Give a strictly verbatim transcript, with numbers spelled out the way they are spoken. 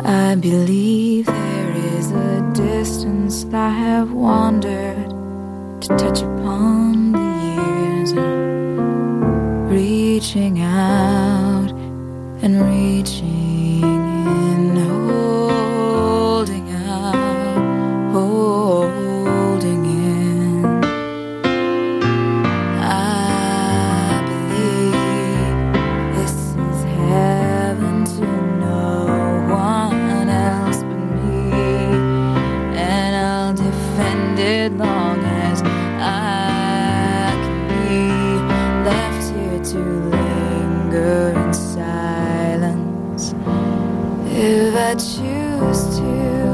I believe there is a distance I have wandered to touch upon the years, and reaching out and reaching in, holding out, holding in. I believe this is heaven to no one else but me, and I'll defend it long as I can be left here to linger in silence. If I choose to